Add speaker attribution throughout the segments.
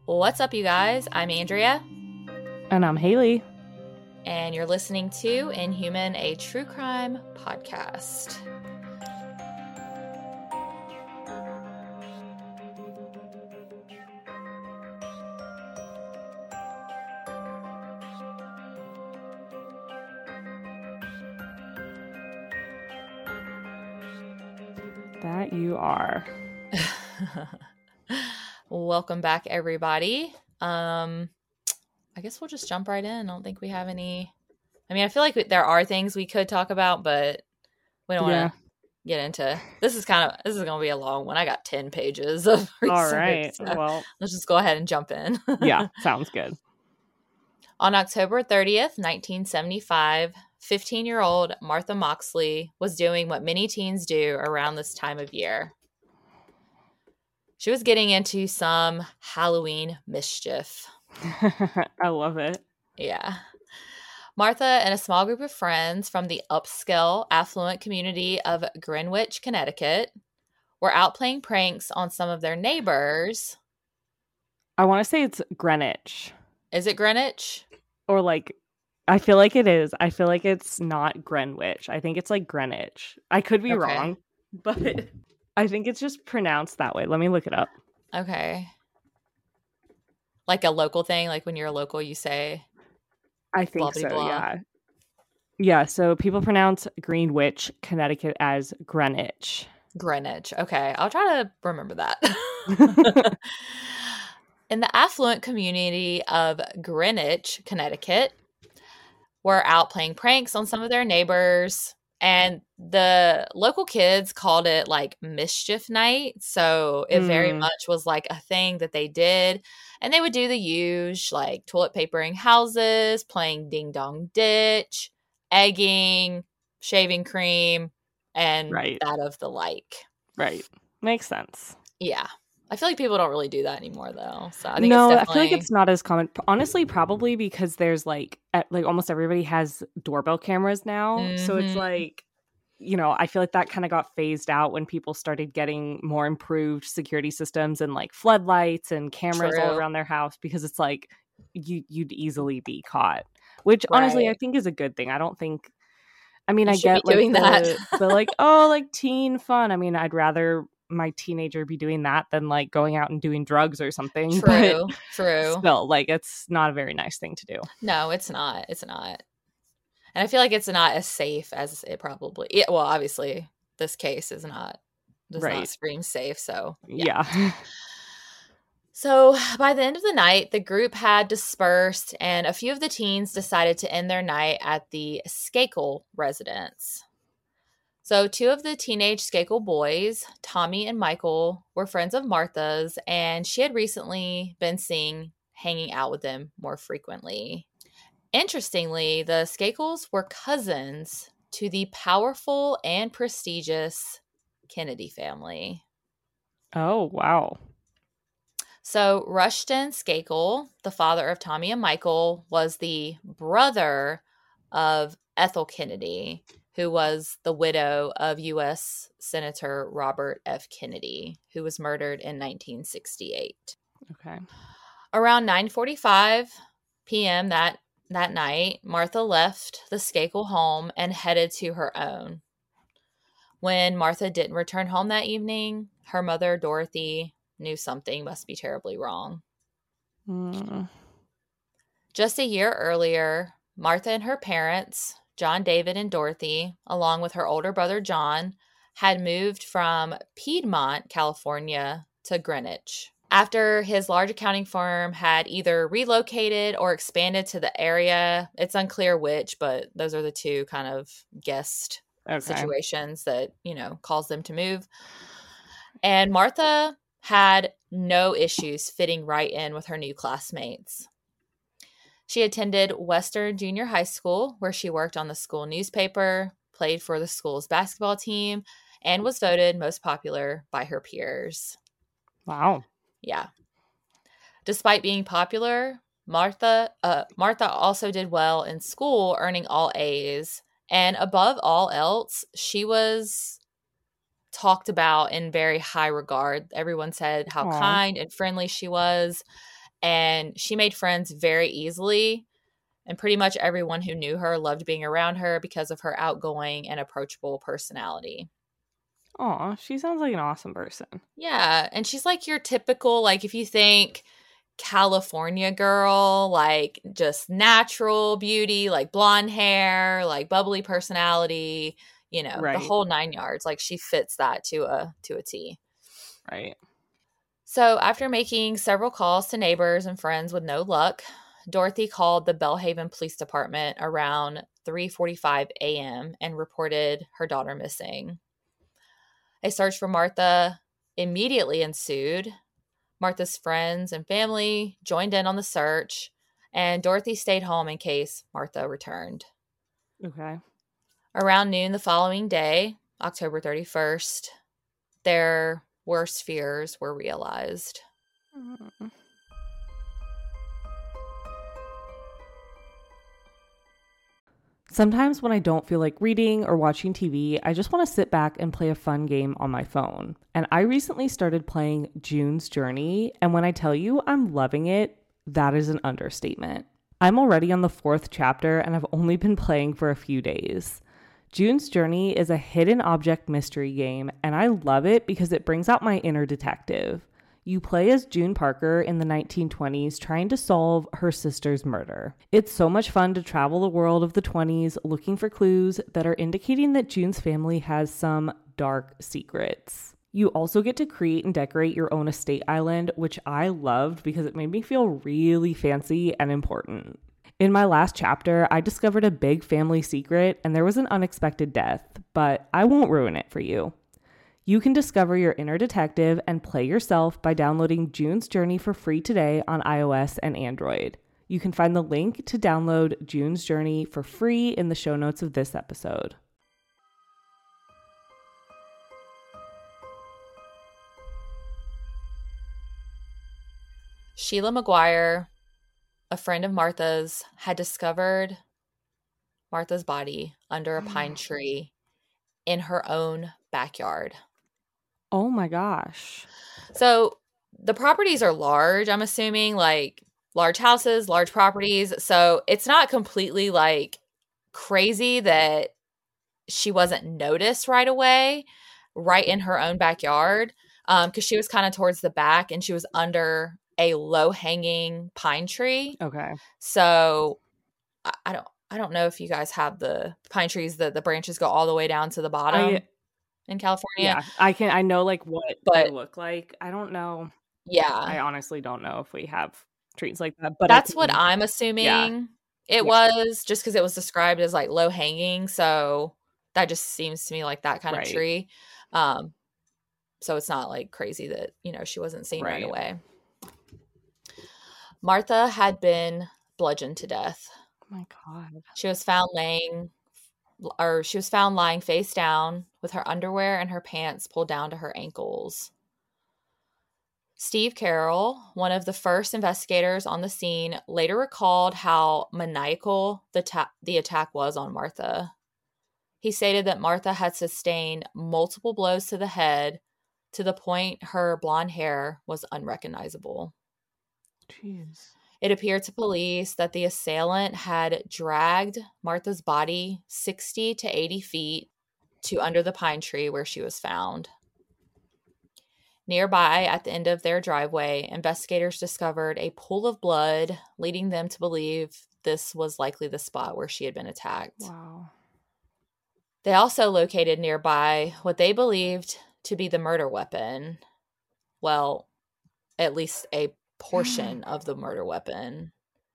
Speaker 1: What's up, you guys? I'm Andrea.
Speaker 2: And I'm Haley.
Speaker 1: And you're listening to Inhuman, a true crime podcast.
Speaker 2: That you are.
Speaker 1: Welcome back, everybody. I guess we'll just jump right in. I don't think we have any. I feel like there are things we could talk about, but we don't want to get into. This is going to be a long one. I got 10 pages of research.
Speaker 2: All right.
Speaker 1: So
Speaker 2: well,
Speaker 1: let's just go ahead and jump in.
Speaker 2: Yeah, sounds good.
Speaker 1: On October 30th, 1975, 15-year-old Martha Moxley was doing what many teens do around this time of year. She was getting into some Halloween mischief.
Speaker 2: I love it.
Speaker 1: Yeah. Martha and a small group of friends from the upscale, affluent community of Greenwich, Connecticut, were out playing pranks on some of their neighbors.
Speaker 2: I want to say it's Greenwich.
Speaker 1: Is it Greenwich?
Speaker 2: Or I feel like it is. I feel like it's not Greenwich. I think it's like Greenwich. I could be wrong, but I think it's just pronounced that way. Let me look it up.
Speaker 1: Okay. Like a local thing? Like when you're a local, you say...
Speaker 2: I think so, yeah. Yeah, so people pronounce Greenwich, Connecticut as Greenwich.
Speaker 1: Greenwich. Okay, I'll try to remember that. In the affluent community of Greenwich, Connecticut, were out playing pranks on some of their neighbors, and the local kids called it like mischief night. So it very much was like a thing that they did. And they would do the usual, like toilet papering houses, playing ding dong ditch, egging, shaving cream, and that of the like.
Speaker 2: Right. Makes sense.
Speaker 1: Yeah. I feel like people don't really do that anymore, though. So I think
Speaker 2: I feel like it's not as common. Honestly, probably because there's like almost everybody has doorbell cameras now. Mm-hmm. So it's like, I feel like that kind of got phased out when people started getting more improved security systems and like floodlights and cameras all around their house, because it's like you'd easily be caught, which honestly I think is a good thing. I don't think. I get like doing that. the like teen fun. I'd rather my teenager be doing that than like going out and doing drugs or something.
Speaker 1: True.
Speaker 2: Still, it's not a very nice thing to do.
Speaker 1: No, it's not. And I feel like it's not as safe as it probably. Well, obviously, this case does not scream safe. So
Speaker 2: yeah.
Speaker 1: So by the end of the night, the group had dispersed, and a few of the teens decided to end their night at the Skakel residence. So 2 of the teenage Skakel boys, Tommy and Michael, were friends of Martha's, and she had recently been seen hanging out with them more frequently. Interestingly, the Skakels were cousins to the powerful and prestigious Kennedy family.
Speaker 2: Oh, wow.
Speaker 1: So Rushton Skakel, the father of Tommy and Michael, was the brother of Ethel Kennedy, who was the widow of U.S. Senator Robert F. Kennedy, who was murdered in 1968.
Speaker 2: Okay.
Speaker 1: Around 9:45 p.m. that night, Martha left the Skakel home and headed to her own. When Martha didn't return home that evening, her mother, Dorothy, knew something must be terribly wrong. Just a year earlier, Martha and her parents, John David and Dorothy, along with her older brother John, had moved from Piedmont, California to Greenwich. After his large accounting firm had either relocated or expanded to the area, it's unclear which, but those are the 2 kind of guest situations that, caused them to move. And Martha had no issues fitting right in with her new classmates. She attended Western Junior High School, where she worked on the school newspaper, played for the school's basketball team, and was voted most popular by her peers.
Speaker 2: Wow.
Speaker 1: Yeah. Despite being popular, Martha also did well in school, earning all A's. And above all else, she was talked about in very high regard. Everyone said how kind and friendly she was. and she made friends very easily. And pretty much everyone who knew her loved being around her because of her outgoing and approachable personality.
Speaker 2: Aw, she sounds like an awesome person.
Speaker 1: Yeah. And she's like your typical, like, if you think California girl, like just natural beauty, like blonde hair, like bubbly personality, you know, the whole 9 yards. Like she fits that to a T.
Speaker 2: Right.
Speaker 1: So after making several calls to neighbors and friends with no luck, Dorothy called the Belhaven Police Department around 3:45 a.m. and reported her daughter missing. A search for Martha immediately ensued. Martha's friends and family joined in on the search, and Dorothy stayed home in case Martha returned.
Speaker 2: Okay.
Speaker 1: Around noon the following day, October 31st, their worst fears were realized. Mm-hmm.
Speaker 2: Sometimes when I don't feel like reading or watching TV, I just want to sit back and play a fun game on my phone. And I recently started playing June's Journey, and when I tell you I'm loving it, that is an understatement. I'm already on the 4th chapter and I've only been playing for a few days. June's Journey is a hidden object mystery game, and I love it because it brings out my inner detective. You play as June Parker in the 1920s trying to solve her sister's murder. It's so much fun to travel the world of the 20s looking for clues that are indicating that June's family has some dark secrets. You also get to create and decorate your own estate island, which I loved because it made me feel really fancy and important. In my last chapter, I discovered a big family secret and there was an unexpected death, but I won't ruin it for you. You can discover your inner detective and play yourself by downloading June's Journey for free today on iOS and Android. You can find the link to download June's Journey for free in the show notes of this episode.
Speaker 1: Sheila McGuire, a friend of Martha's, had discovered Martha's body under a pine tree in her own backyard.
Speaker 2: Oh my gosh.
Speaker 1: So the properties are large, I'm assuming, like large houses, large properties. So it's not completely like crazy that she wasn't noticed right away, right in her own backyard, because she was kind of towards the back and she was under a low-hanging pine tree.
Speaker 2: Okay.
Speaker 1: So I don't know if you guys have the pine trees that the branches go all the way down to the bottom in California.
Speaker 2: Yeah, I know like what they look like. I don't know.
Speaker 1: Yeah.
Speaker 2: I honestly don't know if we have trees like that, but
Speaker 1: that's what I'm assuming it was, just because it was described as like low hanging. So that just seems to me like that kind of tree. So it's not like crazy that, you know, she wasn't seen right away. Martha had been bludgeoned to death.
Speaker 2: Oh my God.
Speaker 1: She was found lying face down with her underwear and her pants pulled down to her ankles. Steve Carroll, one of the first investigators on the scene, later recalled how maniacal the attack was on Martha. He stated that Martha had sustained multiple blows to the head to the point her blonde hair was unrecognizable.
Speaker 2: Jeez.
Speaker 1: It appeared to police that the assailant had dragged Martha's body 60 to 80 feet to under the pine tree where she was found. Nearby, at the end of their driveway, investigators discovered a pool of blood, leading them to believe this was likely the spot where she had been attacked.
Speaker 2: Wow.
Speaker 1: They also located nearby what they believed to be the murder weapon. Well, at least a portion of the murder weapon.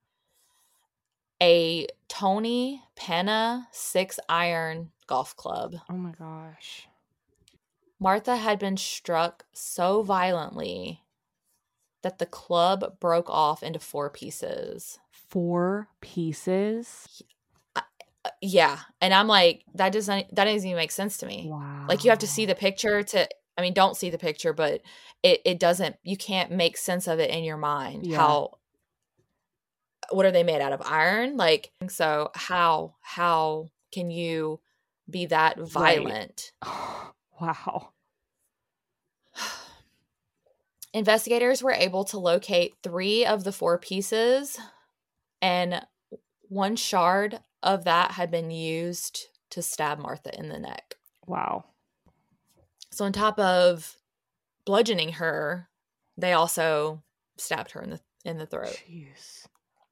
Speaker 1: A Tony Penna 6-iron golf club.
Speaker 2: Oh my gosh.
Speaker 1: Martha had been struck so violently that the club broke off into 4 pieces.
Speaker 2: 4 pieces?
Speaker 1: Yeah. And I'm like, that doesn't even make sense to me.
Speaker 2: Wow.
Speaker 1: Like, you have to see the picture don't see the picture, but it doesn't, you can't make sense of it in your mind. Yeah. What are they made out of? Iron? Like, so how can you be that violent?
Speaker 2: Right. Wow.
Speaker 1: Investigators were able to locate 3 of the 4 pieces, and one shard of that had been used to stab Martha in the neck.
Speaker 2: Wow.
Speaker 1: So on top of bludgeoning her, they also stabbed her in the throat.
Speaker 2: Jeez.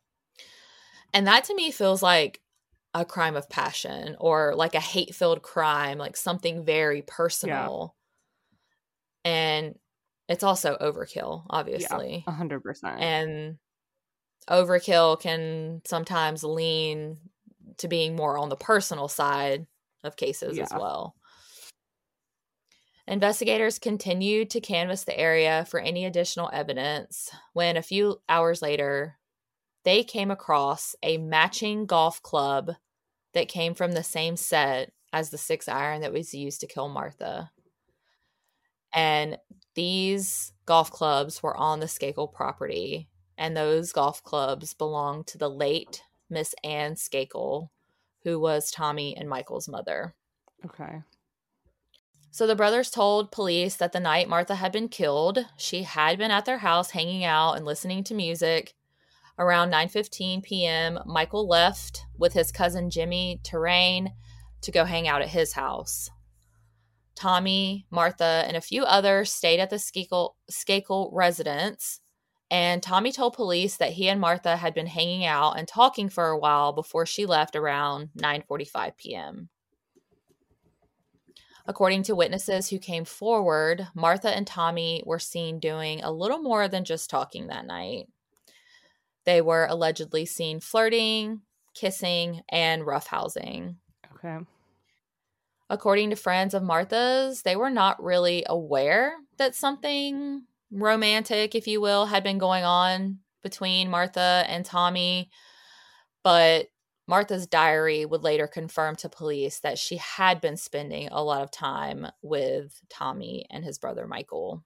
Speaker 1: And that to me feels like a crime of passion, or like a hate-filled crime, like something very personal. Yeah. And it's also overkill, obviously.
Speaker 2: Yeah, 100%.
Speaker 1: And overkill can sometimes lean to being more on the personal side of cases as well. Investigators continued to canvass the area for any additional evidence when a few hours later, they came across a matching golf club that came from the same set as the 6-iron that was used to kill Martha. And these golf clubs were on the Skakel property, and those golf clubs belonged to the late Miss Ann Skakel, who was Tommy and Michael's mother.
Speaker 2: Okay.
Speaker 1: So the brothers told police that the night Martha had been killed, she had been at their house hanging out and listening to music. Around 9:15 p.m., Michael left with his cousin Jimmy Terrain to go hang out at his house. Tommy, Martha, and a few others stayed at the Skakel residence, and Tommy told police that he and Martha had been hanging out and talking for a while before she left around 9:45 p.m. According to witnesses who came forward, Martha and Tommy were seen doing a little more than just talking that night. They were allegedly seen flirting, kissing, and roughhousing.
Speaker 2: Okay.
Speaker 1: According to friends of Martha's, they were not really aware that something romantic, if you will, had been going on between Martha and Tommy, but Martha's diary would later confirm to police that she had been spending a lot of time with Tommy and his brother Michael.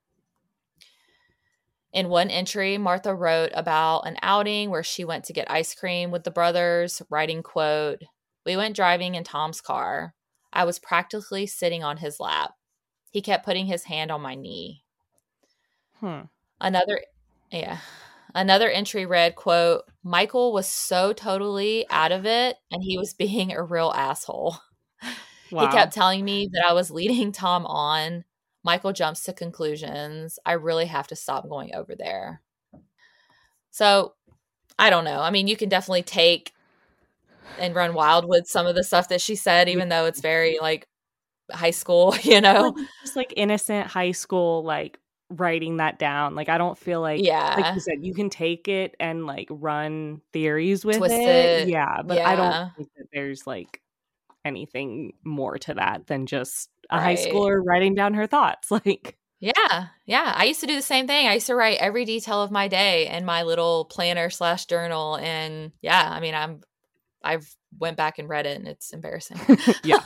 Speaker 1: In one entry, Martha wrote about an outing where she went to get ice cream with the brothers, writing, quote, "We went driving in Tom's car. I was practically sitting on his lap. He kept putting his hand on my knee." Another entry read, quote, "Michael was so totally out of it, and he was being a real asshole. Wow. He kept telling me that I was leading Tom on. Michael jumps to conclusions. I really have to stop going over there." So, I don't know. I mean, you can definitely take and run wild with some of the stuff that she said, even though it's very, like, high school, you know?
Speaker 2: Just, like, innocent high school, like, writing that down. Like, I don't feel like like you said, you can take it and, like, run theories with
Speaker 1: Twist it.
Speaker 2: Yeah, but I don't think that there's, like, anything more to that than just a high schooler writing down her thoughts. Like,
Speaker 1: yeah. I used to do the same thing. I used to write every detail of my day in my little planner/journal, and yeah, I mean, I've went back and read it, and it's embarrassing.
Speaker 2: Yeah.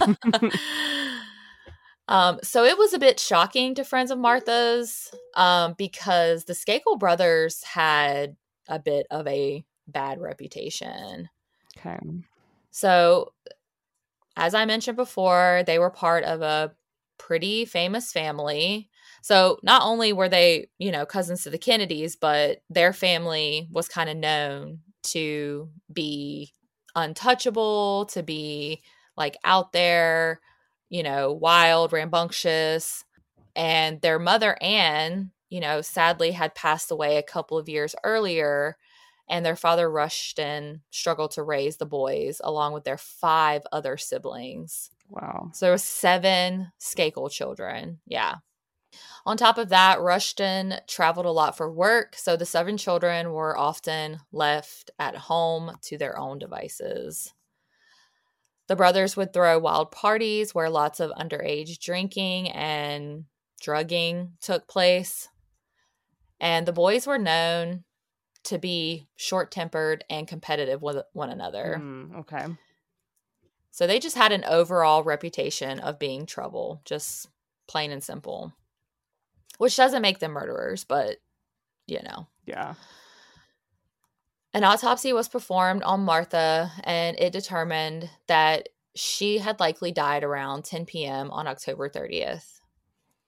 Speaker 1: So it was a bit shocking to friends of Martha's, because the Skakel brothers had a bit of a bad reputation.
Speaker 2: Okay.
Speaker 1: So, as I mentioned before, they were part of a pretty famous family. So not only were they, cousins to the Kennedys, but their family was kind of known to be untouchable, to be, like, out there, wild, rambunctious. And their mother, Anne, sadly had passed away a couple of years earlier, and their father Rushton struggled to raise the boys along with their 5 other siblings.
Speaker 2: Wow.
Speaker 1: So there were 7 Skakel children. Yeah. On top of that, Rushton traveled a lot for work, so the 7 children were often left at home to their own devices. The brothers would throw wild parties where lots of underage drinking and drugging took place. And the boys were known to be short-tempered and competitive with one another.
Speaker 2: Okay.
Speaker 1: So they just had an overall reputation of being trouble, just plain and simple. Which doesn't make them murderers, but,
Speaker 2: Yeah.
Speaker 1: An autopsy was performed on Martha, and it determined that she had likely died around 10 p.m. on October 30th.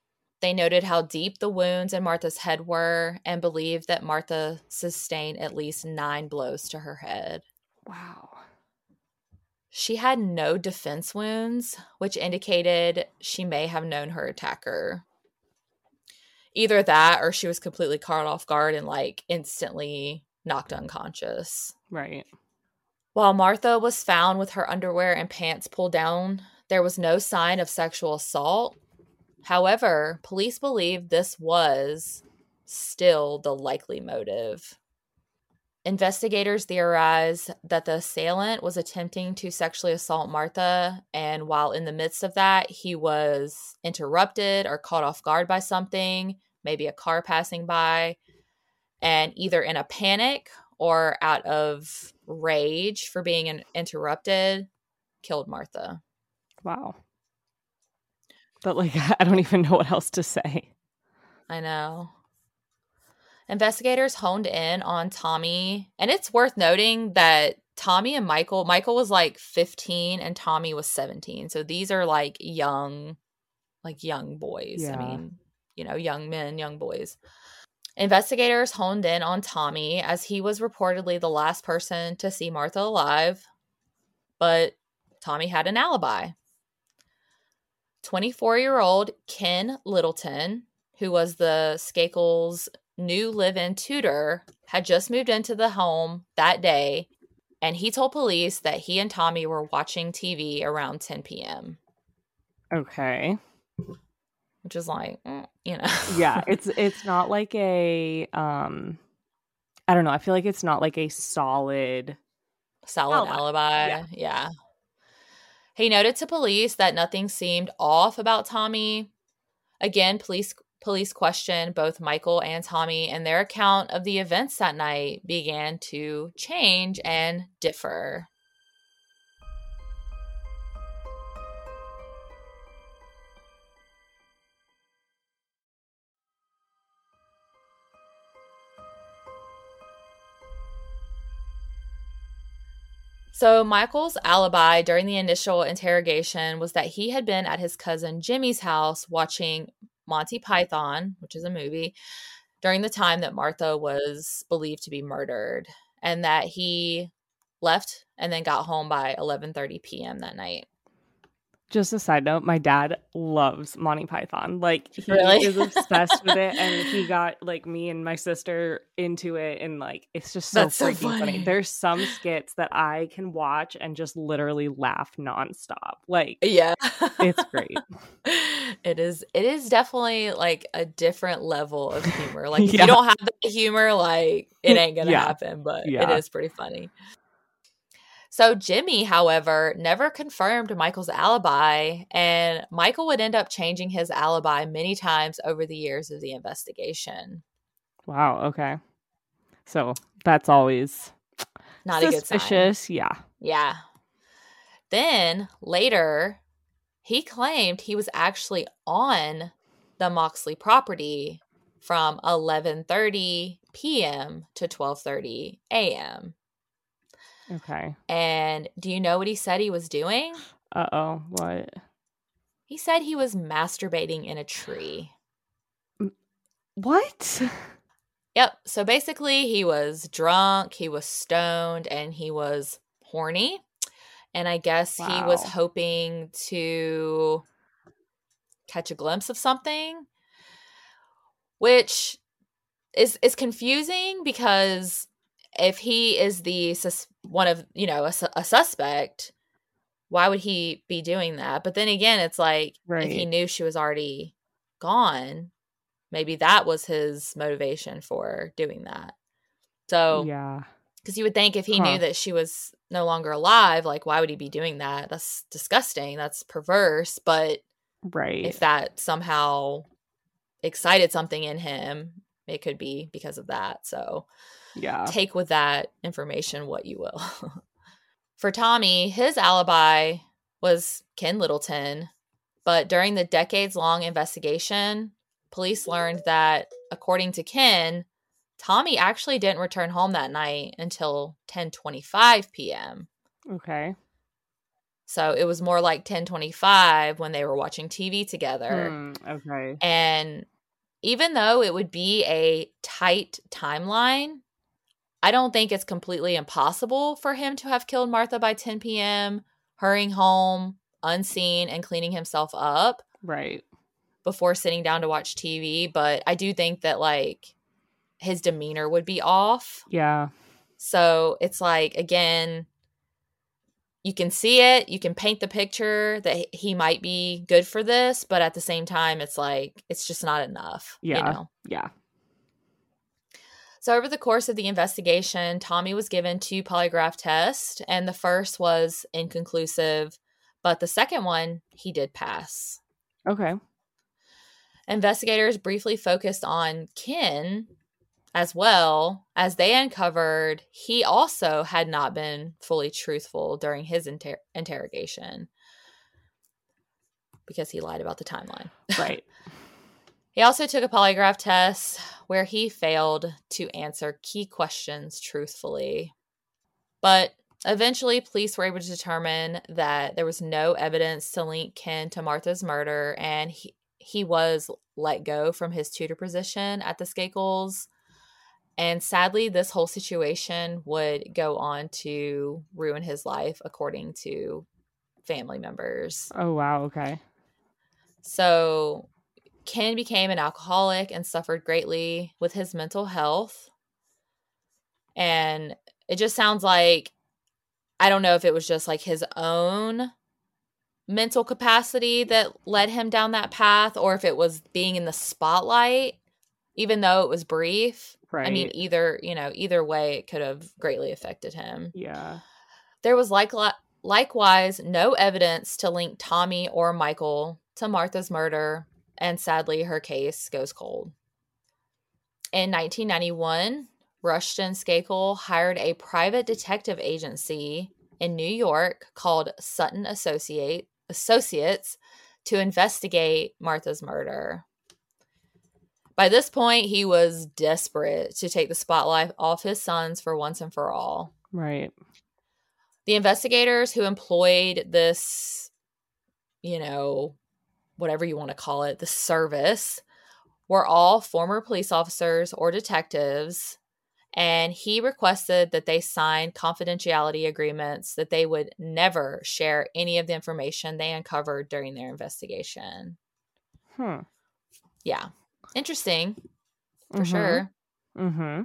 Speaker 1: They noted how deep the wounds in Martha's head were and believed that Martha sustained at least 9 blows to her head.
Speaker 2: Wow.
Speaker 1: She had no defense wounds, which indicated she may have known her attacker. Either that or she was completely caught off guard and like instantly knocked unconscious.
Speaker 2: Right.
Speaker 1: While Martha was found with her underwear and pants pulled down, there was no sign of sexual assault. However, police believe this was still the likely motive. Investigators theorize that the assailant was attempting to sexually assault Martha, and while in the midst of that, he was interrupted or caught off guard by something, maybe a car passing by, and either in a panic or out of rage for being interrupted, killed Martha.
Speaker 2: Wow. But, like, I don't even know what else to say.
Speaker 1: I know. Investigators honed in on Tommy, and it's worth noting that Tommy and Michael was like 15 and Tommy was 17. So these are like young boys.
Speaker 2: Yeah.
Speaker 1: I mean, you know, young men, young boys. Investigators honed in on Tommy as he was reportedly the last person to see Martha alive, but Tommy had an alibi. 24-year-old Ken Littleton, who was the Skakel's new live-in tutor, had just moved into the home that day, and he told police that he and Tommy were watching TV around 10 p.m.
Speaker 2: Okay.
Speaker 1: Which is like, you know.
Speaker 2: Yeah, it's not like a I don't know, I feel like it's not like a solid
Speaker 1: alibi. Yeah. He noted to police that nothing seemed off about Tommy. Again, police questioned both Michael and Tommy, and their account of the events that night began to change and differ. So Michael's alibi during the initial interrogation was that he had been at his cousin Jimmy's house watching Monty Python, which is a movie, during the time that Martha was believed to be murdered, and that he left and then got home by 11:30 p.m. that night.
Speaker 2: Just a side note, my dad loves Monty Python. Like, he is obsessed with it, and he got, like, me and my sister into it, and, like, it's just so freaking funny. There's some skits that I can watch and just literally laugh nonstop. Like,
Speaker 1: yeah,
Speaker 2: it's great.
Speaker 1: It is definitely, like, a different level of humor. Like, if you don't have the humor, like, it ain't gonna happen, but it is pretty funny. So Jimmy, however, never confirmed Michael's alibi, and Michael would end up changing his alibi many times over the years of the investigation.
Speaker 2: Wow, okay. So that's always
Speaker 1: not a good sign.
Speaker 2: Yeah.
Speaker 1: Then later, he claimed he was actually on the Moxley property from 11:30 p.m. to 12:30 a.m.
Speaker 2: Okay.
Speaker 1: And do you know what he said he was doing?
Speaker 2: Uh-oh, what?
Speaker 1: He said he was masturbating in a tree.
Speaker 2: What?
Speaker 1: Yep. So basically, he was drunk, he was stoned, and he was horny. And I guess he was hoping to catch a glimpse of something, which is confusing because if he is one of, you know, a suspect, why would he be doing that? But then again, it's like, if he knew she was already gone, maybe that was his motivation for doing that. So,
Speaker 2: yeah,
Speaker 1: because you would think if he knew that she was no longer alive, like, why would he be doing that? That's disgusting. That's perverse. But if that somehow excited something in him, it could be because of that. So take with that information what you will. For Tommy, his alibi was Ken Littleton, but during the decades-long investigation, police learned that, according to Ken, Tommy actually didn't return home that night until 10:25 p.m.
Speaker 2: Okay.
Speaker 1: So it was more like 10:25 when they were watching TV together.
Speaker 2: Okay.
Speaker 1: And even though it would be a tight timeline, I don't think it's completely impossible for him to have killed Martha by 10 p.m., hurrying home unseen and cleaning himself up.
Speaker 2: Right.
Speaker 1: Before sitting down to watch TV. But I do think that, like, his demeanor would be off.
Speaker 2: Yeah.
Speaker 1: So it's like, again, you can see it. You can paint the picture that he might be good for this. But at the same time, it's like, it's just not enough.
Speaker 2: Yeah.
Speaker 1: You know?
Speaker 2: Yeah.
Speaker 1: So over the course of the investigation, Tommy was given 2 polygraph tests, and the first was inconclusive, but the second one, he did pass.
Speaker 2: Okay.
Speaker 1: Investigators briefly focused on Ken as well, as they uncovered he also had not been fully truthful during his interrogation because he lied about the timeline.
Speaker 2: Right.
Speaker 1: He also took a polygraph test where he failed to answer key questions truthfully. But eventually, police were able to determine that there was no evidence to link Ken to Martha's murder, and he was let go from his tutor position at the Skakel's. And sadly, this whole situation would go on to ruin his life, according to family members.
Speaker 2: Oh, wow. Okay.
Speaker 1: So Ken became an alcoholic and suffered greatly with his mental health. And it just sounds like, I don't know if it was just like his own mental capacity that led him down that path, or if it was being in the spotlight, even though it was brief.
Speaker 2: Right.
Speaker 1: I mean, either way, it could have greatly affected him.
Speaker 2: Yeah.
Speaker 1: There was likewise no evidence to link Tommy or Michael to Martha's murder, and sadly, her case goes cold. In 1991, Rushton Skakel hired a private detective agency in New York called Sutton Associates to investigate Martha's murder. By this point, he was desperate to take the spotlight off his sons for once and for all.
Speaker 2: Right.
Speaker 1: The investigators who employed this, whatever you want to call it, the service, were all former police officers or detectives, and he requested that they sign confidentiality agreements that they would never share any of the information they uncovered during their investigation. Yeah. Interesting, for sure.
Speaker 2: Mm-hmm.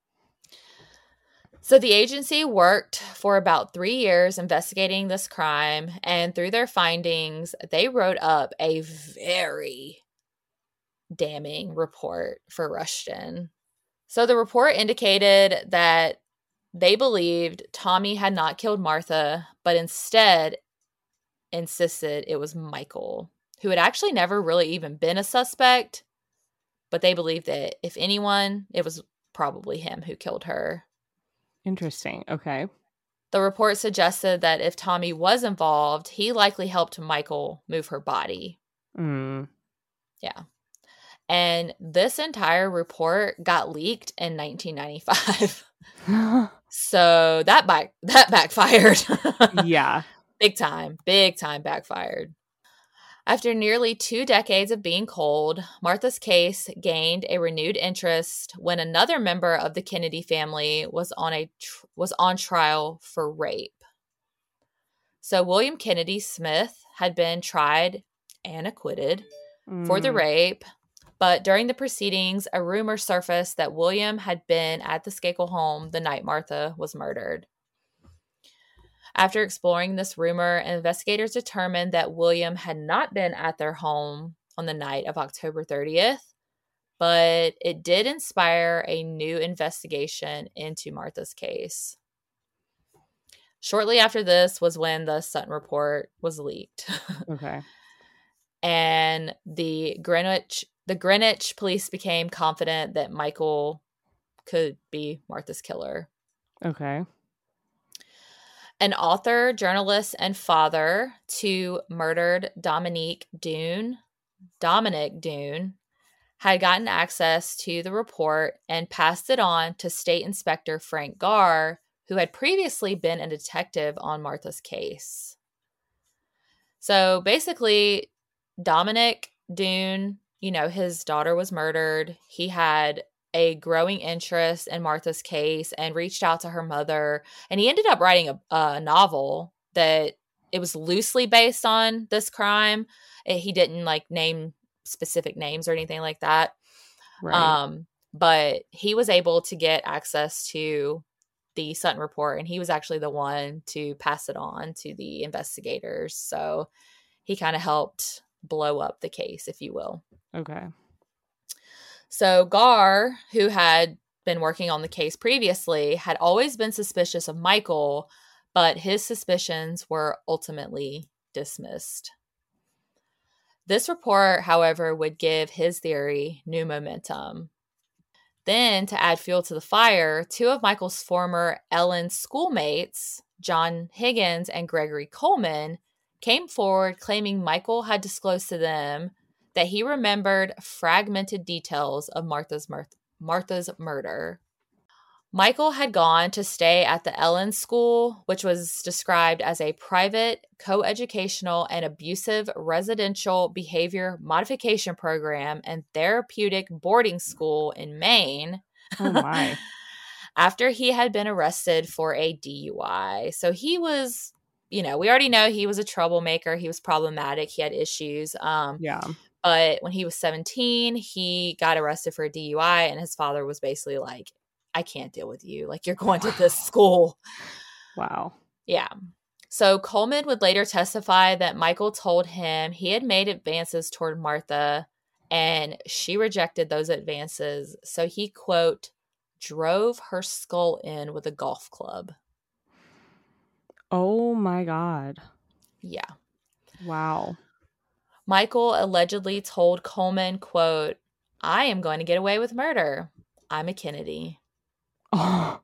Speaker 1: So the agency worked for about 3 years investigating this crime, and through their findings, they wrote up a very damning report for Rushton. So the report indicated that they believed Tommy had not killed Martha, but instead insisted it was Michael, who had actually never really even been a suspect. But they believed that if anyone, it was probably him who killed her.
Speaker 2: Interesting. Okay.
Speaker 1: The report suggested that if Tommy was involved, he likely helped Michael move her body. Yeah. And this entire report got leaked in 1995. So that backfired.
Speaker 2: Yeah.
Speaker 1: Big time backfired. After nearly 2 decades of being cold, Martha's case gained a renewed interest when another member of the Kennedy family was on trial for rape. So William Kennedy Smith had been tried and acquitted for the rape, but during the proceedings, a rumor surfaced that William had been at the Skakel home the night Martha was murdered. After exploring this rumor, investigators determined that William had not been at their home on the night of October 30th, but it did inspire a new investigation into Martha's case. Shortly after this was when the Sutton report was leaked.
Speaker 2: Okay.
Speaker 1: And the Greenwich police became confident that Michael could be Martha's killer.
Speaker 2: Okay.
Speaker 1: An author, journalist, and father to murdered Dominic Doon, had gotten access to the report and passed it on to State Inspector Frank Garr, who had previously been a detective on Martha's case. So basically, Dominic Doone, his daughter was murdered. He had a growing interest in Martha's case and reached out to her mother. And he ended up writing a novel that it was loosely based on this crime. He didn't name specific names or anything like that.
Speaker 2: Right.
Speaker 1: But he was able to get access to the Sutton report, and he was actually the one to pass it on to the investigators. So he kind of helped blow up the case, if you will.
Speaker 2: Okay.
Speaker 1: So Gar, who had been working on the case previously, had always been suspicious of Michael, but his suspicions were ultimately dismissed. This report, however, would give his theory new momentum. Then, to add fuel to the fire, two of Michael's former Ellen schoolmates, John Higgins and Gregory Coleman, came forward claiming Michael had disclosed to them that he remembered fragmented details of Martha's murder. Michael had gone to stay at the Ellen School, which was described as a private, coeducational, and abusive residential behavior modification program and therapeutic boarding school in Maine.
Speaker 2: Oh, my.
Speaker 1: After he had been arrested for a DUI. So he was, we already know he was a troublemaker. He was problematic. He had issues.
Speaker 2: Yeah.
Speaker 1: But when he was 17, he got arrested for a DUI, and his father was basically like, I can't deal with you. You're going to this school.
Speaker 2: Wow.
Speaker 1: Yeah. So Coleman would later testify that Michael told him he had made advances toward Martha and she rejected those advances. So he, quote, drove her skull in with a golf club.
Speaker 2: Oh my God.
Speaker 1: Yeah.
Speaker 2: Wow.
Speaker 1: Michael allegedly told Coleman, quote, I am going to get away with murder. I'm a Kennedy.
Speaker 2: Oh.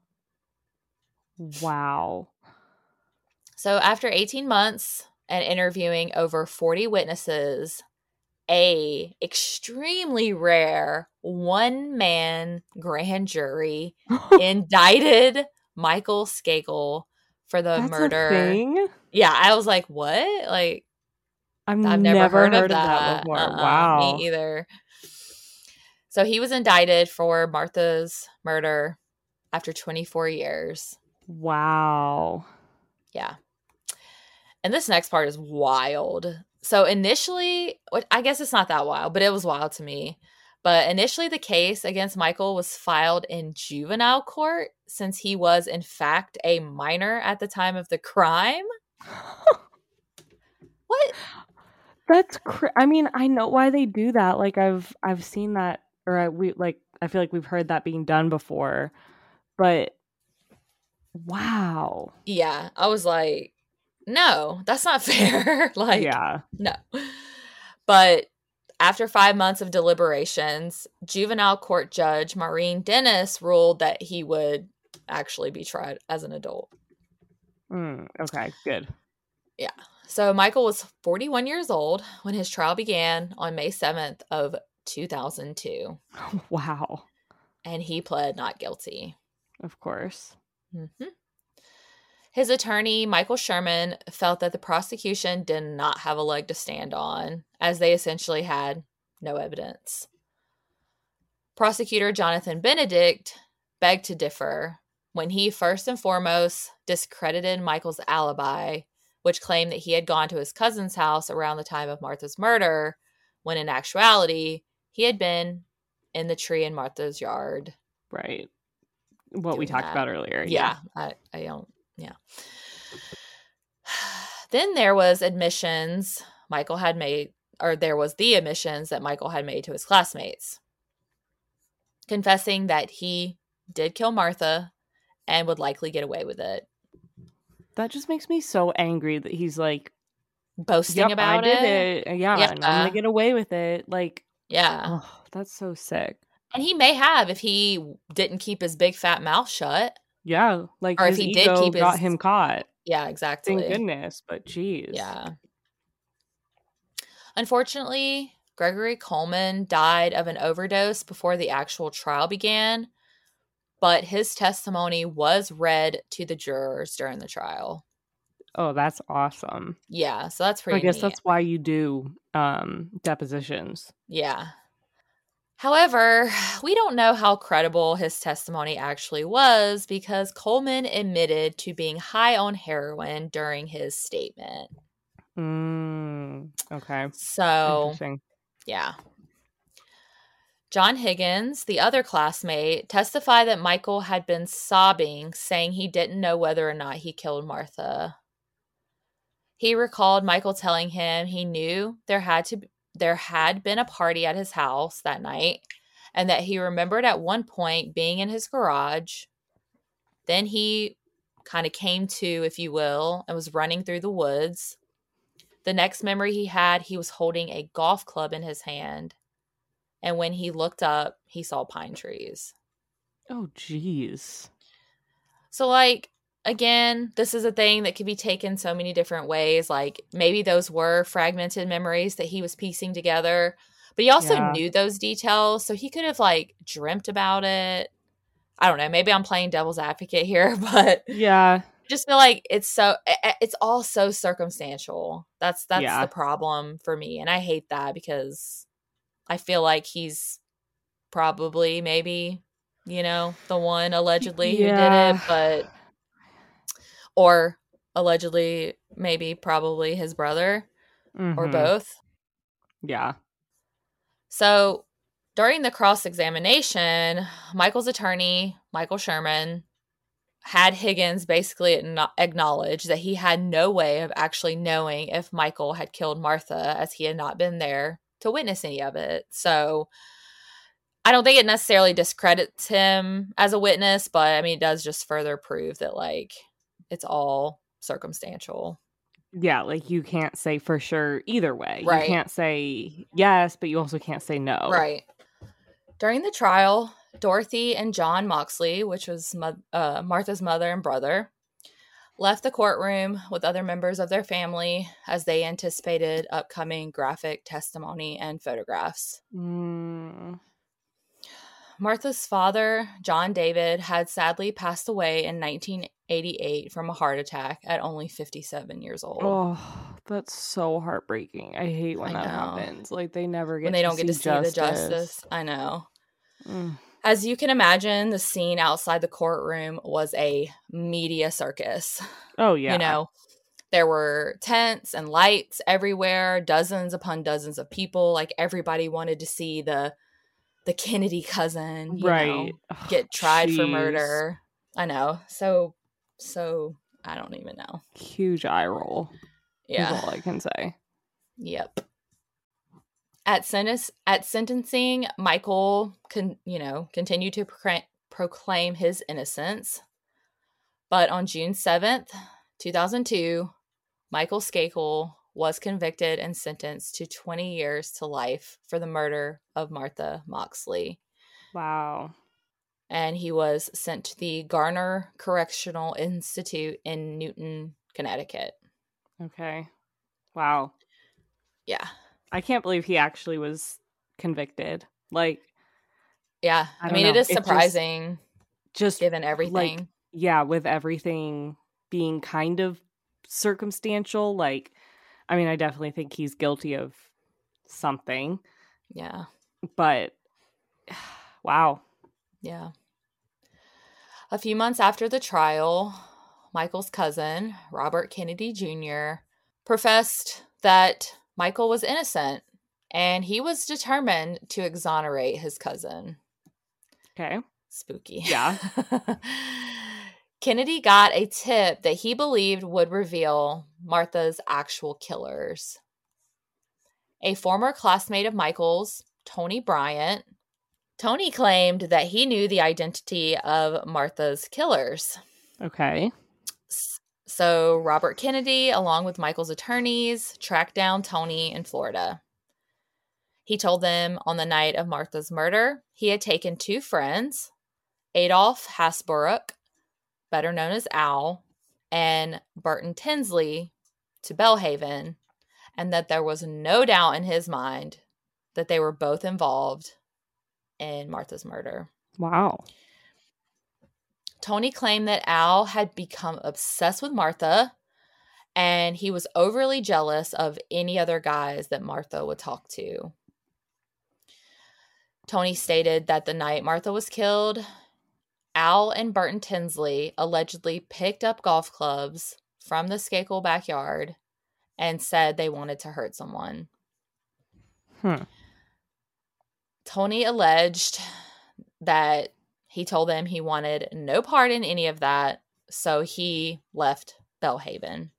Speaker 2: Wow.
Speaker 1: So after 18 months and interviewing over 40 witnesses, a extremely rare one-man grand jury indicted Michael Skakel for the
Speaker 2: That's
Speaker 1: murder.
Speaker 2: A thing?
Speaker 1: Yeah, I was like, what?
Speaker 2: I've
Speaker 1: never heard of
Speaker 2: that before. Wow.
Speaker 1: Me either. So he was indicted for Martha's murder after 24 years.
Speaker 2: Wow.
Speaker 1: Yeah. And this next part is wild. So initially, I guess it's not that wild, but it was wild to me. But initially, the case against Michael was filed in juvenile court since he was, in fact, a minor at the time of the crime. What?
Speaker 2: That's I mean, I know why they do that. I've seen that, or I feel like we've heard that being done before. But wow.
Speaker 1: Yeah, I was like, no, that's not fair.
Speaker 2: Yeah.
Speaker 1: No. But after 5 months of deliberations, juvenile court judge Maureen Dennis ruled that he would actually be tried as an adult.
Speaker 2: Okay, good.
Speaker 1: Yeah. So Michael was 41 years old when his trial began on May 7th of 2002.
Speaker 2: Wow.
Speaker 1: And he pled not guilty.
Speaker 2: Of course.
Speaker 1: Mm-hmm. His attorney, Michael Sherman, felt that the prosecution did not have a leg to stand on, as they essentially had no evidence. Prosecutor Jonathan Benedict begged to differ when he first and foremost discredited Michael's alibi, which claimed that he had gone to his cousin's house around the time of Martha's murder, when in actuality, he had been in the tree in Martha's yard.
Speaker 2: Right. What we talked about earlier.
Speaker 1: Yeah. I don't. Yeah. Then there was admissions Michael had made, or there was the admissions that Michael had made to his classmates, confessing that he did kill Martha and would likely get away with it.
Speaker 2: That just makes me so angry that he's
Speaker 1: boasting about it.
Speaker 2: I did it. Yeah, and I'm gonna get away with it.
Speaker 1: Yeah.
Speaker 2: Oh, that's so sick.
Speaker 1: And he may have if he didn't keep his big fat mouth shut.
Speaker 2: Yeah, or if he did keep got him caught.
Speaker 1: Yeah, exactly.
Speaker 2: Thank goodness, but geez.
Speaker 1: Yeah. Unfortunately, Gregory Coleman died of an overdose before the actual trial began, but his testimony was read to the jurors during the trial.
Speaker 2: Oh, that's awesome.
Speaker 1: Yeah, so that's
Speaker 2: I
Speaker 1: pretty
Speaker 2: guess
Speaker 1: neat.
Speaker 2: that's why you do depositions.
Speaker 1: Yeah. However, we don't know how credible his testimony actually was because Coleman admitted to being high on heroin during his statement.
Speaker 2: Okay.
Speaker 1: So,
Speaker 2: Interesting.
Speaker 1: yeah. John Higgins, the other classmate, testified that Michael had been sobbing, saying he didn't know whether or not he killed Martha. He recalled Michael telling him he knew there had been a party at his house that night, and that he remembered at one point being in his garage. Then he kind of came to, if you will, and was running through the woods. The next memory he had, he was holding a golf club in his hand. And when he looked up, he saw pine trees.
Speaker 2: Oh, geez.
Speaker 1: So, like, again, this is a thing that could be taken so many different ways. Like, maybe those were fragmented memories that he was piecing together, but he also knew those details. So he could have, like, dreamt about it. I don't know. Maybe I'm playing devil's advocate here, but
Speaker 2: Yeah.
Speaker 1: I just feel like it's all so circumstantial. That's the problem for me. And I hate that because I feel like he's probably maybe, the one allegedly who did it, but or allegedly maybe probably his brother or both.
Speaker 2: Yeah.
Speaker 1: So during the cross-examination, Michael's attorney, Michael Sherman, had Higgins basically acknowledge that he had no way of actually knowing if Michael had killed Martha, as he had not been there to witness any of it. So I don't think it necessarily discredits him as a witness, but I mean, it does just further prove that, like, it's all circumstantial.
Speaker 2: Yeah, like you can't say for sure either way.
Speaker 1: Right.
Speaker 2: You can't say yes, but you also can't say no.
Speaker 1: Right. During the trial, Dorothy and John Moxley, which was Martha's mother and brother, left the courtroom with other members of their family as they anticipated upcoming graphic testimony and photographs. Martha's father, John David, had sadly passed away in 1988 from a heart attack at only 57 years old.
Speaker 2: Oh, that's so heartbreaking. I hate when that happens. Like they never get
Speaker 1: when they don't get to see the justice. I know. As you can imagine, the scene outside the courtroom was a media circus.
Speaker 2: Oh, yeah.
Speaker 1: There were tents and lights everywhere, dozens upon dozens of people. Like, everybody wanted to see the Kennedy cousin, get tried for murder. I know. So I don't even know.
Speaker 2: Huge eye roll.
Speaker 1: Yeah.
Speaker 2: Is all I can say.
Speaker 1: Yep. At sentencing, Michael continued to proclaim his innocence. But on June 7th, 2002, Michael Skakel was convicted and sentenced to 20 years to life for the murder of Martha Moxley.
Speaker 2: Wow.
Speaker 1: And he was sent to the Garner Correctional Institute in Newton, Connecticut.
Speaker 2: Okay. Wow.
Speaker 1: Yeah.
Speaker 2: I can't believe he actually was convicted. Like,
Speaker 1: yeah. I mean, it is surprising just given everything.
Speaker 2: Like, yeah, with everything being kind of circumstantial. Like, I mean, I definitely think he's guilty of something.
Speaker 1: Yeah.
Speaker 2: But, wow.
Speaker 1: Yeah. A few months after the trial, Michael's cousin, Robert Kennedy Jr., professed that Michael was innocent, and he was determined to exonerate his cousin.
Speaker 2: Okay.
Speaker 1: Spooky.
Speaker 2: Yeah.
Speaker 1: Kennedy got a tip that he believed would reveal Martha's actual killers. A former classmate of Michael's, Tony Bryant. Tony claimed that he knew the identity of Martha's killers.
Speaker 2: Okay.
Speaker 1: So Robert Kennedy, along with Michael's attorneys, tracked down Tony in Florida. He told them on the night of Martha's murder, he had taken two friends, Adolf Hasbrouck, better known as Al, and Burton Tinsley, to Belhaven, and that there was no doubt in his mind that they were both involved in Martha's murder.
Speaker 2: Wow.
Speaker 1: Tony claimed that Al had become obsessed with Martha and he was overly jealous of any other guys that Martha would talk to. Tony stated that the night Martha was killed, Al and Burton Tinsley allegedly picked up golf clubs from the Skakel backyard and said they wanted to hurt someone. Tony alleged that he told them he wanted no part in any of that, so he left Belhaven.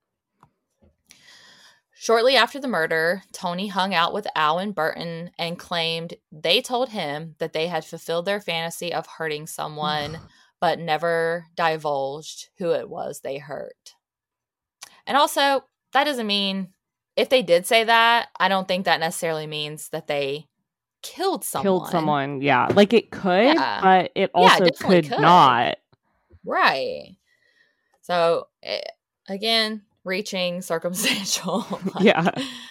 Speaker 1: Shortly after the murder, Tony hung out with Al and Burton and claimed they told him that they had fulfilled their fantasy of hurting someone, but never divulged who it was they hurt. And also, that doesn't mean, if they did say that, I don't think that necessarily means that they killed someone.
Speaker 2: Yeah. Like, it could, but it also could not.
Speaker 1: Right. So, again, reaching circumstantial.
Speaker 2: Yeah.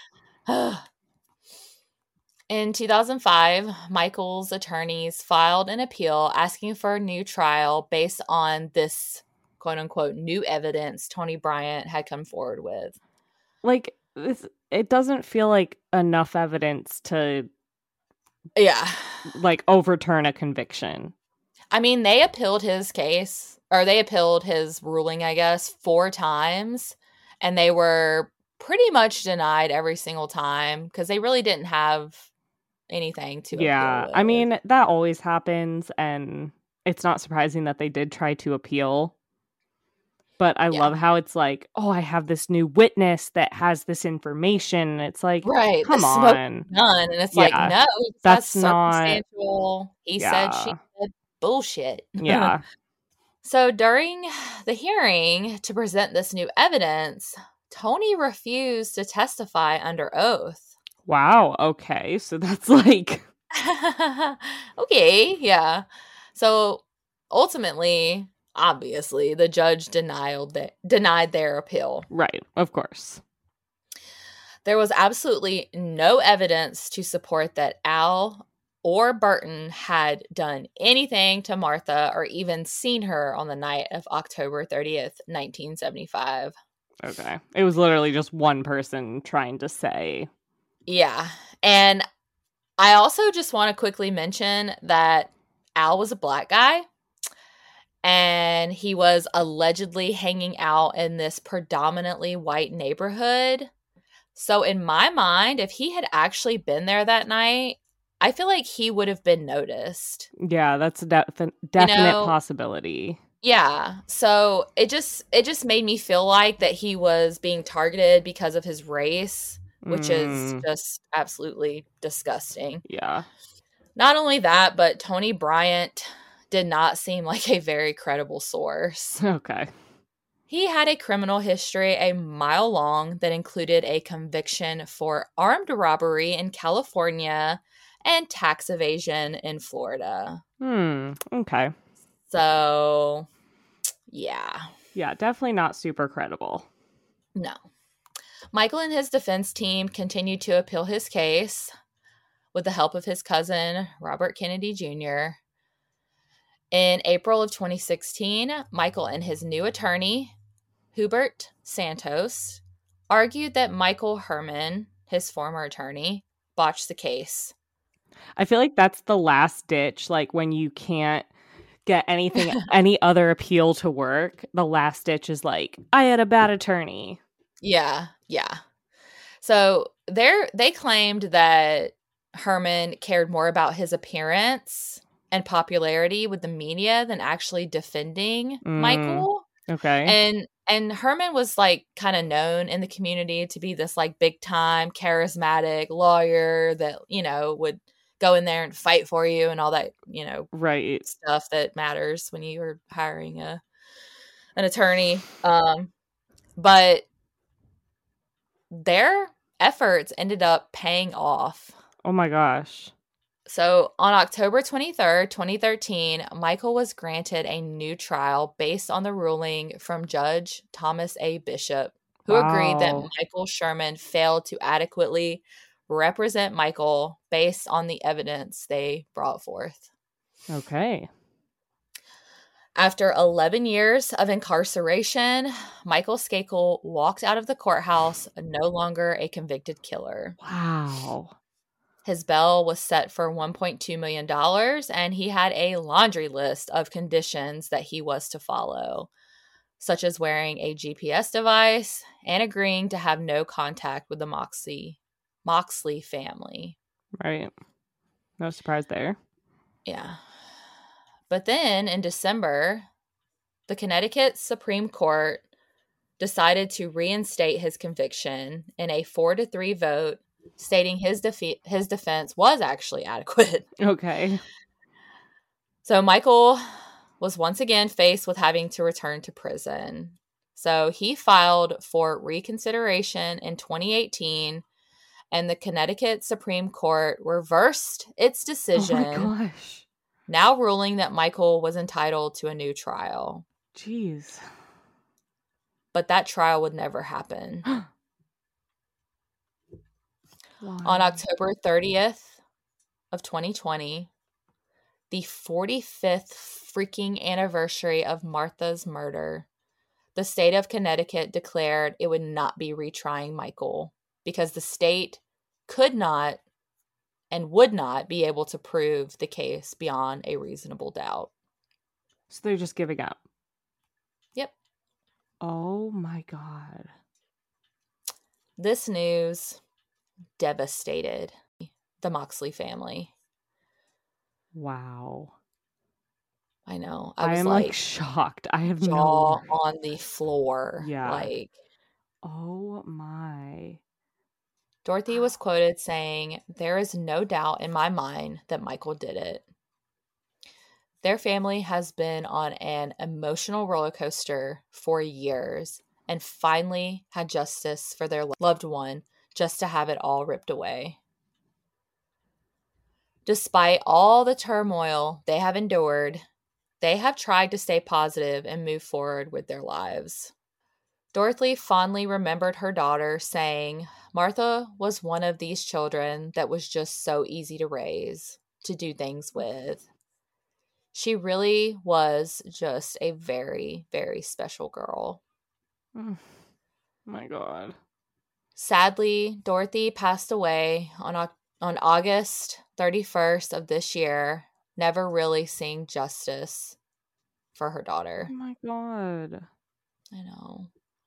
Speaker 1: In 2005, Michael's attorneys filed an appeal asking for a new trial based on this quote-unquote new evidence Tony Bryant had come forward with.
Speaker 2: Like, it doesn't feel like enough evidence to like overturn a conviction.
Speaker 1: I mean, they appealed his case, or they appealed his ruling, I guess, 4 times, and they were pretty much denied every single time because they really didn't have anything to appeal with.
Speaker 2: I mean, that always happens, and it's not surprising that they did try to appeal. But I love how it's like, oh, I have this new witness that has this information. It's like,
Speaker 1: right,
Speaker 2: come on.
Speaker 1: None. And it's like, no, that's circumstantial. Not... He said she said bullshit.
Speaker 2: Yeah.
Speaker 1: So during the hearing to present this new evidence, Tony refused to testify under oath.
Speaker 2: Wow. Okay. So that's like...
Speaker 1: okay. Yeah. So ultimately... Obviously, the judge denied their appeal.
Speaker 2: Right, of course.
Speaker 1: There was absolutely no evidence to support that Al or Burton had done anything to Martha or even seen her on the night of October 30th, 1975.
Speaker 2: Okay. It was literally just one person trying to say.
Speaker 1: Yeah. And I also just want to quickly mention that Al was a black guy. And he was allegedly hanging out in this predominantly white neighborhood. So in my mind, if he had actually been there that night, I feel like he would have been noticed.
Speaker 2: Yeah, that's a definite possibility.
Speaker 1: Yeah. So it just made me feel like that he was being targeted because of his race, which is just absolutely disgusting.
Speaker 2: Yeah.
Speaker 1: Not only that, but Tony Bryant did not seem like a very credible source.
Speaker 2: Okay.
Speaker 1: He had a criminal history a mile long that included a conviction for armed robbery in California and tax evasion in Florida.
Speaker 2: Okay.
Speaker 1: So, yeah.
Speaker 2: Yeah, definitely not super credible.
Speaker 1: No. Michael and his defense team continued to appeal his case with the help of his cousin, Robert Kennedy Jr., In April of 2016, Michael and his new attorney, Hubert Santos, argued that Michael Herman, his former attorney, botched the case.
Speaker 2: I feel like that's the last ditch, like when you can't get any other appeal to work, the last ditch is like, I had a bad attorney.
Speaker 1: Yeah. So they claimed that Herman cared more about his appearance and popularity with the media than actually defending Michael.
Speaker 2: Okay.
Speaker 1: And Herman was like kind of known in the community to be this like big time charismatic lawyer that, you know, would go in there and fight for you and all that, you know,
Speaker 2: right
Speaker 1: stuff that matters when you are hiring an attorney. But their efforts ended up paying off.
Speaker 2: Oh my gosh.
Speaker 1: So on October 23rd, 2013, Michael was granted a new trial based on the ruling from Judge Thomas A. Bishop, who agreed that Michael Sherman failed to adequately represent Michael based on the evidence they brought forth.
Speaker 2: Okay.
Speaker 1: After 11 years of incarceration, Michael Skakel walked out of the courthouse no longer a convicted killer.
Speaker 2: Wow.
Speaker 1: His bail was set for $1.2 million, and he had a laundry list of conditions that he was to follow, such as wearing a GPS device and agreeing to have no contact with the Moxley family.
Speaker 2: Right. No surprise there.
Speaker 1: Yeah. But then in December, the Connecticut Supreme Court decided to reinstate his conviction in a 4-3 vote, stating his defense was actually adequate.
Speaker 2: Okay.
Speaker 1: So Michael was once again faced with having to return to prison. So he filed for reconsideration in 2018, and the Connecticut Supreme Court reversed its decision.
Speaker 2: Oh my gosh.
Speaker 1: Now ruling that Michael was entitled to a new trial.
Speaker 2: Jeez.
Speaker 1: But that trial would never happen. On October 30th of 2020, the 45th freaking anniversary of Martha's murder, the state of Connecticut declared it would not be retrying Michael because the state could not and would not be able to prove the case beyond a reasonable doubt.
Speaker 2: So they're just giving up.
Speaker 1: Yep.
Speaker 2: Oh my God.
Speaker 1: This news devastated the Moxley family.
Speaker 2: Wow.
Speaker 1: I know.
Speaker 2: I am like shocked. I have
Speaker 1: jaw on the floor.
Speaker 2: Yeah.
Speaker 1: Like,
Speaker 2: oh my.
Speaker 1: Dorothy was quoted saying, "There is no doubt in my mind that Michael did it." Their family has been on an emotional roller coaster for years and finally had justice for their loved one just to have it all ripped away. Despite all the turmoil they have endured, they have tried to stay positive and move forward with their lives. Dorothy fondly remembered her daughter saying, "Martha was one of these children that was just so easy to raise, to do things with. She really was just a very, very special girl."
Speaker 2: Oh my God.
Speaker 1: Sadly, Dorothy passed away on August 31st of this year, never really seeing justice for her daughter.
Speaker 2: Oh my God.
Speaker 1: I know.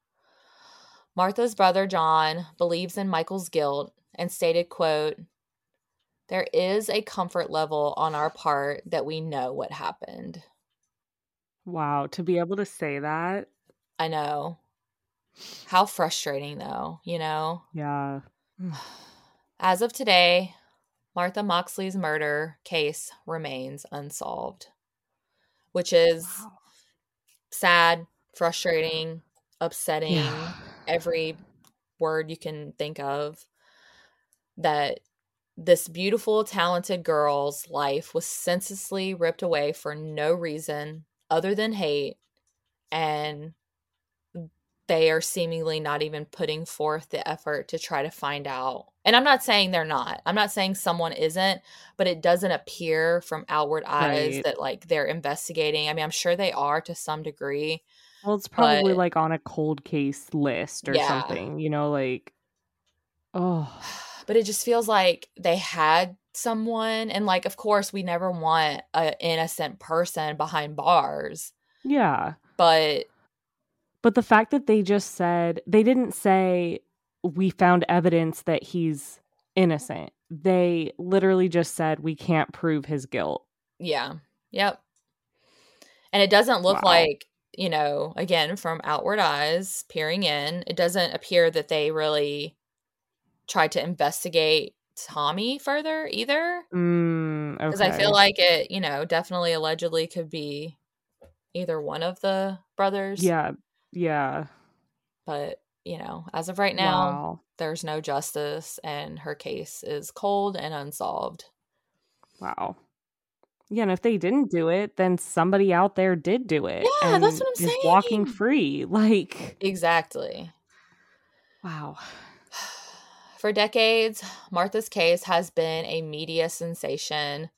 Speaker 1: Martha's brother, John, believes in Michael's guilt and stated, quote, "There is a comfort level on our part that we know what happened."
Speaker 2: Wow. To be able to say that.
Speaker 1: I know. How frustrating, though, you know?
Speaker 2: Yeah.
Speaker 1: As of today, Martha Moxley's murder case remains unsolved, which is sad, frustrating, upsetting, every word you can think of, that this beautiful, talented girl's life was senselessly ripped away for no reason other than hate, and they are seemingly not even putting forth the effort to try to find out. And I'm not saying they're not. I'm not saying someone isn't, but it doesn't appear from outward eyes that like they're investigating. I mean, I'm sure they are to some degree.
Speaker 2: Well, it's probably like on a cold case list or something, you know, like, oh.
Speaker 1: But it just feels like they had someone, and like, of course, we never want an innocent person behind bars.
Speaker 2: Yeah.
Speaker 1: But
Speaker 2: the fact that they just said, they didn't say, "We found evidence that he's innocent." They literally just said, "We can't prove his guilt."
Speaker 1: Yeah. Yep. And it doesn't look like, you know, again, from outward eyes peering in, it doesn't appear that they really tried to investigate Tommy further either. Because I feel like it, you know, definitely allegedly could be either one of the brothers.
Speaker 2: Yeah. Yeah.
Speaker 1: But, you know, as of right now, there's no justice and her case is cold and unsolved.
Speaker 2: Wow. Yeah, and if they didn't do it, then somebody out there did do it.
Speaker 1: Yeah, that's what I'm saying.
Speaker 2: Walking free. Like,
Speaker 1: exactly.
Speaker 2: Wow.
Speaker 1: For decades, Martha's case has been a media sensation,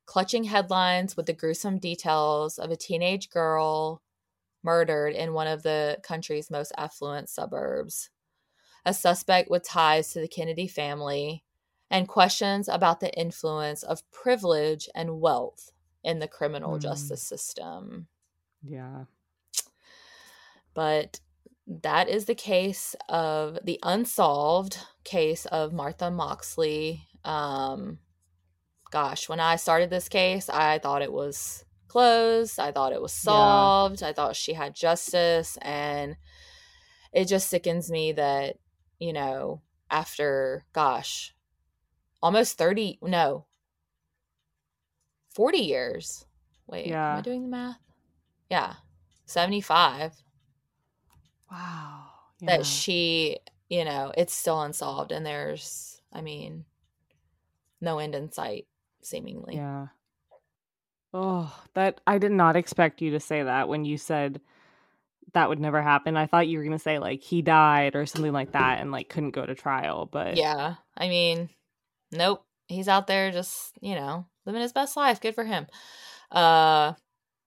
Speaker 1: clutching headlines with the gruesome details of a teenage girl murdered in one of the country's most affluent suburbs, a suspect with ties to the Kennedy family, and questions about the influence of privilege and wealth in the criminal justice system.
Speaker 2: Yeah.
Speaker 1: But that is the case of the unsolved case of Martha Moxley. Gosh, when I started this case, I thought it was closed. I thought it was solved. Yeah. I thought she had justice. And it just sickens me that, you know, after, gosh, almost 40 years. Wait, am I doing the math? Yeah, 75.
Speaker 2: Wow. Yeah.
Speaker 1: That she, you know, it's still unsolved. And there's, I mean, no end in sight, seemingly.
Speaker 2: Yeah. Oh, that I did not expect you to say that when you said that would never happen. I thought you were going to say like he died or something like that and like couldn't go to trial, but
Speaker 1: yeah, I mean, nope. He's out there just, you know, living his best life. Good for him.
Speaker 2: Wow.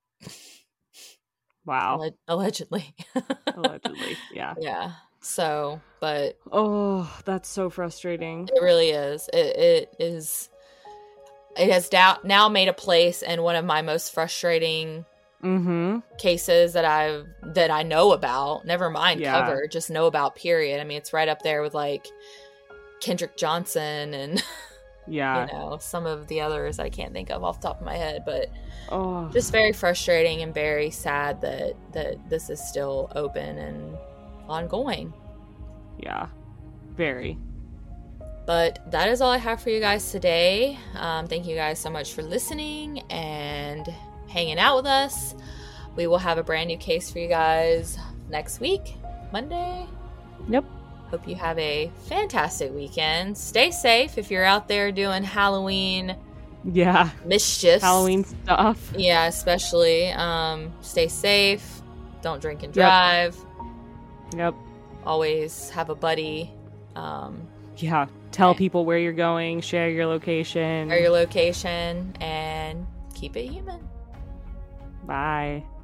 Speaker 1: Allegedly.
Speaker 2: Allegedly. Yeah.
Speaker 1: Yeah. So, but
Speaker 2: oh, that's so frustrating.
Speaker 1: It really is. It is. It has now made a place in one of my most frustrating cases that I know about. Never mind cover, just know about. Period. I mean, it's right up there with like Kendrick Johnson and you know, some of the others I can't think of off the top of my head, but just very frustrating and very sad that this is still open and ongoing.
Speaker 2: Yeah, very.
Speaker 1: But that is all I have for you guys today. Thank you guys so much for listening and hanging out with us. We will have a brand new case for you guys next week, Monday.
Speaker 2: Yep.
Speaker 1: Hope you have a fantastic weekend. Stay safe if you're out there doing Halloween mischief.
Speaker 2: Halloween stuff.
Speaker 1: Yeah, especially. Stay safe. Don't drink and drive.
Speaker 2: Yep.
Speaker 1: Always have a buddy.
Speaker 2: Tell people where you're going, share your location.
Speaker 1: And keep it human.
Speaker 2: Bye.